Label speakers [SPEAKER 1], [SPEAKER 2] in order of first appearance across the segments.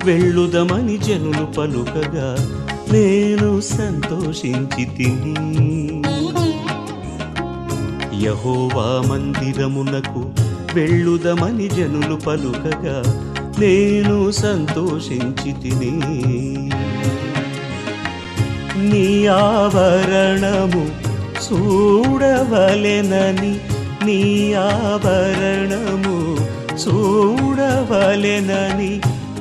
[SPEAKER 1] వెళ్ళుదమని జనులు పలుకగా నేను సంతోషించి తిని. యెహోవా మందిరమునకు వెళ్ళుదమని జనులు పలుకగా నేను సంతోషించి తిని. నీ ఆభరణము చూడవలెనని, నీ ఆభరణము చూడవలెనని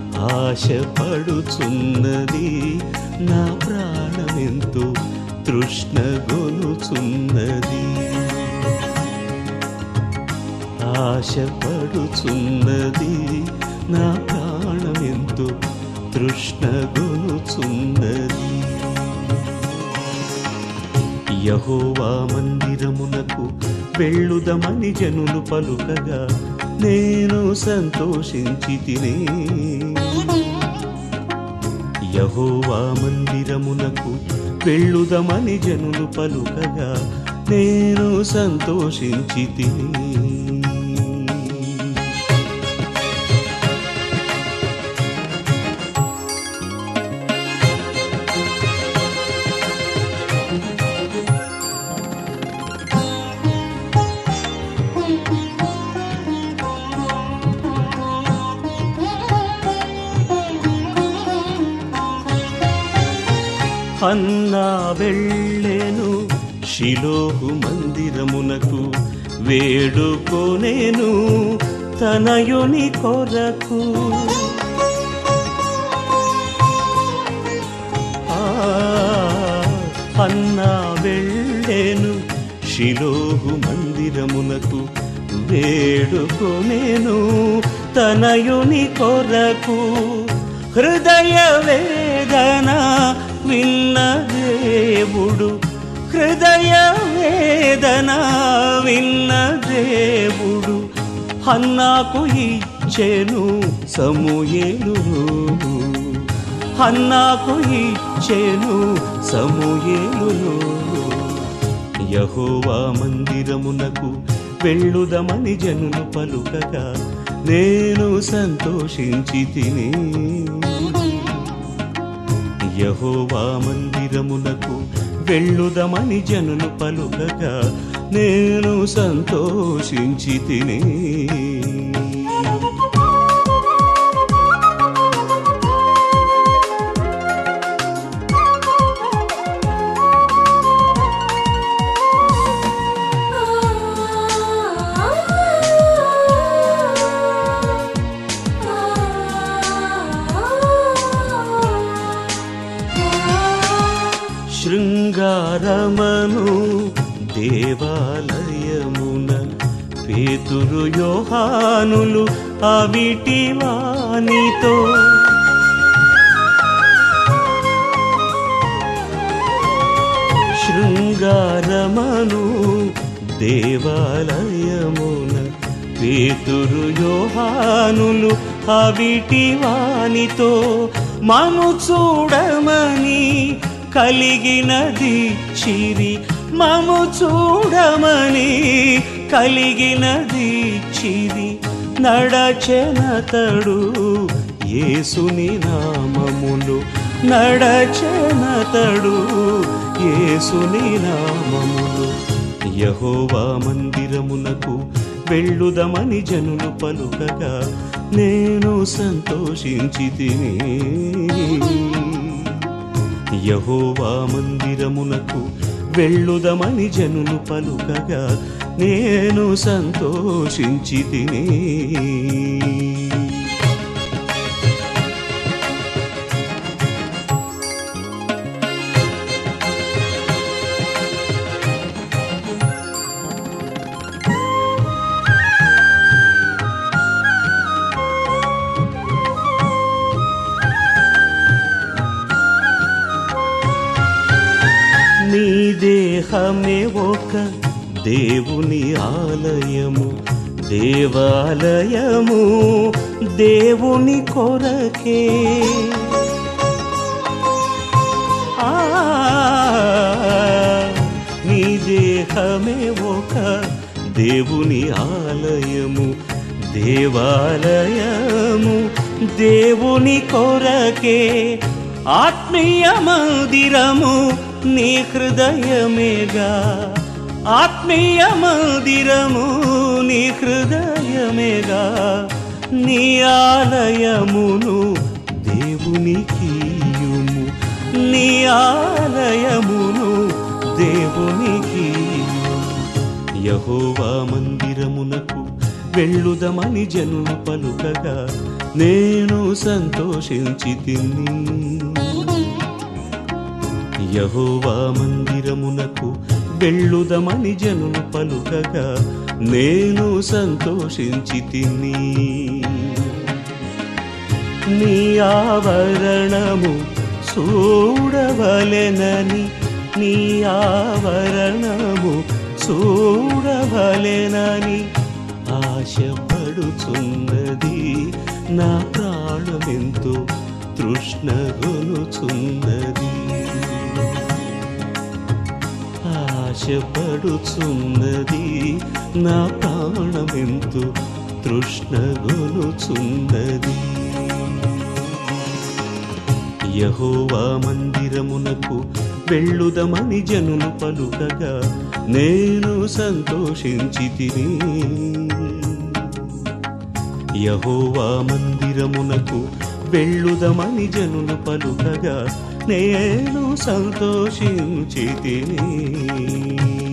[SPEAKER 1] ఆశపడుచున్నది నా ప్రాణమెంతో తృష్ణగొనుచున్నది. ఆశపడుచున్నది నా ప్రాణమెంతో తృష్ణగొనుచున్నది. యెహోవా మందిరమునకు వెళ్ళుదమని జనులు పలుకగా నేను సంతోషించి తిని. యెహోవా మందిరమునకు వెళ్ళుదమని జనులు పలుకగా నేను సంతోషించి తిని. హన్నా వెళ్ళెను షిలోహు మందిరమునకు, వేడుకొనెను తనయుని కొరకు. హన్నా వెళ్ళెను షిలోహు మందిరమునకు, వేడుకొనెను తనయుని కొరకు. హృదయ వేదన విన్న దేవుడు, హృదయ వేదన విన్న దేవుడు హన్నాకు ఇచ్చెను సమూయేలును. హన్నాకు ఇచ్చెను సమూయేలును. యెహోవా మందిరమునకు వెళ్ళుదమని జనులు పలుకగా నేను సంతోషించి తిని. యెహోవా మందిరమునకు వెళ్ళుదమని జనులు పలుకగా నేను సంతోషించి తిని. శృంగారమను దేవాలయమున పేతురు యోహానులు అవిటి వానితో, శృంగారమను దేవాలయమున పేతురు యోహానులు అవిటి వానితో మను చూడమని కలిగినది చిరి, మము చూడమని కలిగినది చిరి. నడచెనతడు యేసుని నామములు, నడచెనతడు యేసుని నామములు. యెహోవా మందిరమునకు వెళ్ళుదమని జనులు పలుకగా నేను సంతోషించి తిని. యెహోవా మందిరమునకు వెళ్ళుదమని జనులు పలుకగా నేను సంతోషించి తిని. నీ దేహమే ఒక దేవుని ఆలయము, దేవాలయము దేవుని కొరకే. నీ దేహమే ఒక దేవుని ఆలయము, దేవాలయము దేవుని కొరకే ఆత్మీయ మందిరము నీ హృదయమేగా, ఆత్మీయ మందిరము నీ హృదయమేగా, నీ ఆలయమును దేవునికియుము, నీ ఆలయమును దేవునికియుము. యెహోవా మందిరమునకు వెళ్ళుదమని జనులు పలుకగా నేను సంతోషించితిని. యెహోవా మందిరమునకు వెళ్ళుదమని జనులు పలుకగా నేను సంతోషించితిని. నీ ఆవరణము చూడవలెనని, నీ ఆవరణము చూడవలెనని ఆశపడుచున్నది నా ప్రాణమెంతో తృష్ణగొనుచున్నది. ఆశపడుచున్నది నా ప్రాణమెంతో తృష్ణగొనుచున్నది. యెహోవా మందిరమునకు వెళ్ళుదమని జనులు పలుకగా నేను సంతోషించితిని. యెహోవా మందిరమునకు వెళ్ళుదమని జనులు పలుకగా నేను సంతోషించితిని.